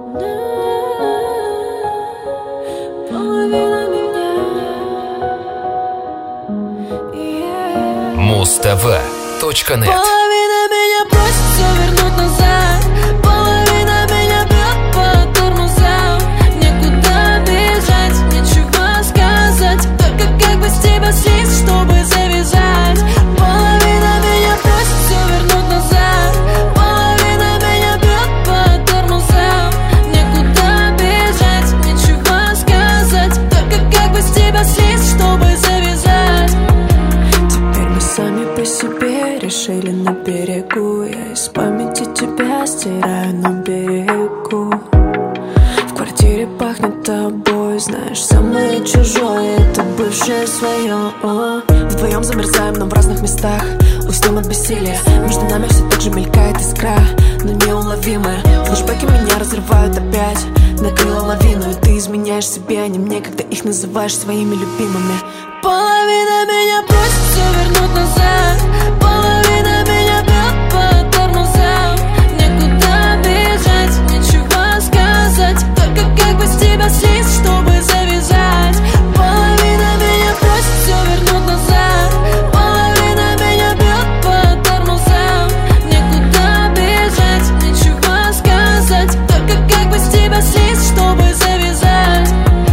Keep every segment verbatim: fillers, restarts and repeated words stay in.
Муз-ТВ точка нет. Половина меня просит все вернуть назад, половина меня бьет по тормозам. Некуда бежать, нечего сказать, только как бы с тебя слезть, чтобы завязать. Половина меня просит все вернуть назад, половина меня бьет по тормозам. Некуда бежать, нечего сказать, только как бы с тебя слезть, чтобы завязать. Теперь мы сами по себе решили на берегу. Я из памяти тебя стираю на берегу. В квартире пахнет тобой, знаешь, самое чужое — это бывшее свое. Вдвоем замерзаем, но в разных местах. Уснем от бессилия, между нами все так же мелькает искра, но неуловимая. Флэшбэки меня разрывают опять, накрыла лавину, и ты изменяешь себе, а не мне, когда их называешь своими любимыми. Половина меня просит все вернуть назад, половина меня бьет по тормозам. Некуда бежать, нечего сказать, только как бы с тебя слезть, чтобы завязать. Половина меня просит все вернуть назад, половина меня бьет по тормозам. Некуда бежать, нечего сказать, только как бы с тебя слезть, чтобы завязать.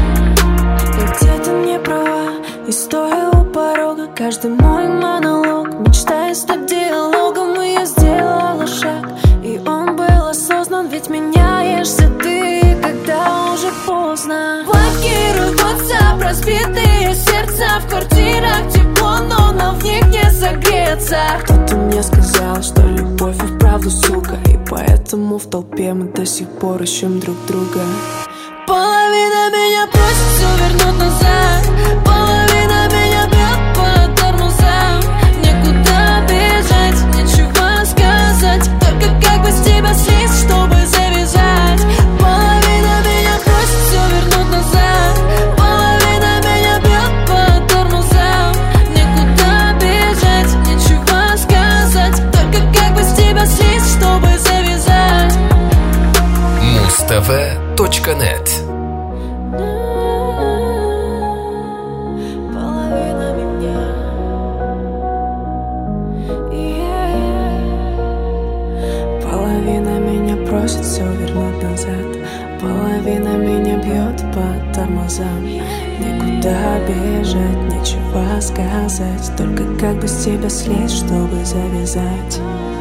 И где-то не права, и стоя у порога, каждый мой монолог, мечтая стать диалогом, и я сделала шаг, и он был осознан, ведь меняешься ты, когда уже поздно. Блокируют WhatsApp, разбитые сердца, в квартирах тепло, но нам в них не согреться. Кто-то мне сказал, что любовь и вправду сука, и поэтому в толпе мы до сих пор ищем друг друга. Половина меня просит все вернуть назад, половина меня бьет по тормозам. Некуда бежать, нечего сказать, только как бы с тебя слезть, чтобы завязать. Половина меня просит все вернуть назад, половина меня бьет по тормозам. Некуда бежать, нечего сказать, только как бы с тебя слезть, чтобы завязать. Муз-ТВ точка нет. Половина меня, yeah. Половина меня просит все вернуть назад, половина меня бьет по тормозам. Некуда бежать, нечего сказать, только как бы с тебя слезть, чтобы завязать.